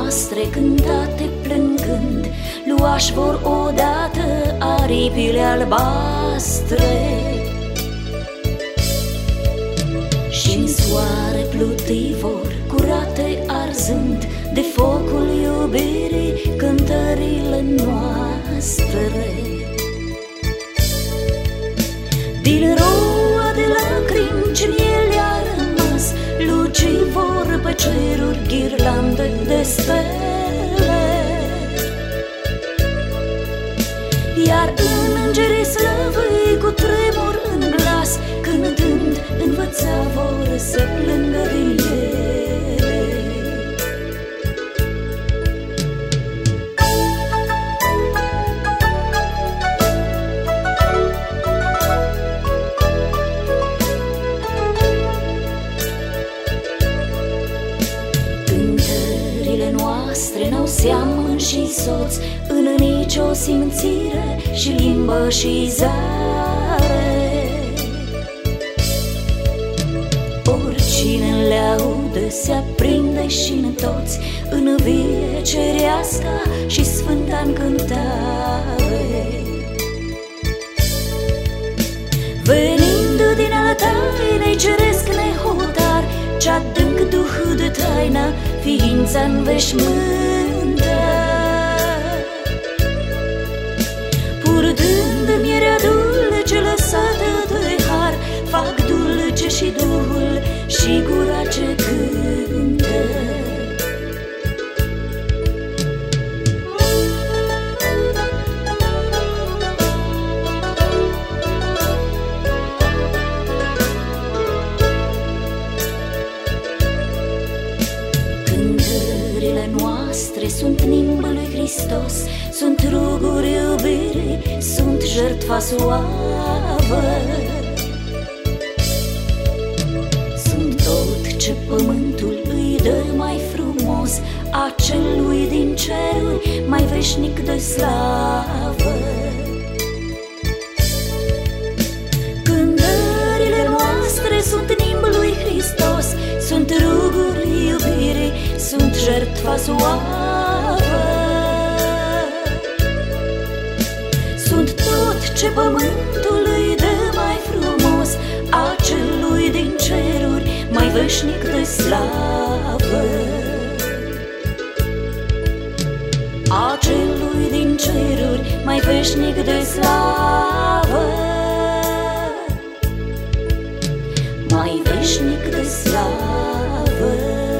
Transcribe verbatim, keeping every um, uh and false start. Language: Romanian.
noastre cântate plângând, luași vor odată aripile albastre. Și-n soare plutii vor, curate arzând, de focul iubirii cântările noastre. Din roa de lacrimi ce-n ele a rămas, lucii vor pe ceruri ghirlande de stele. Iar îngerii slăvii cu tremur în glas, cântând învăța vor să plângă din ele. Cântările noastre n-au seamăn și soț, în nicio simțire și limbă și zare. Oricine le aude se aprinde și-n toți, în vie cerească și sfânta-n cântare. Venind din ale tainei ceresc nehotar, ce-adânc duh de taină ființa-n veșmântă. Purtând mierea dulce lăsată de har, fac dulce și duhul și gura ce cântă. Cântările noastre sunt nimbul lui Hristos, sunt ruguri iubirii, sunt jertfa suavă. Sunt tot ce pământul îi dă mai frumos, acelui din ceruri mai veșnic de slavă. Cântările noastre sunt nimbul lui Hristos, sunt ruguri iubirii, sunt jertfa suavă. Sunt tot ce pământul îi dă mai frumos, acelui din ceruri mai veșnic de slavă. Acelui din ceruri mai veșnic de slavă. Mai veșnic de slavă.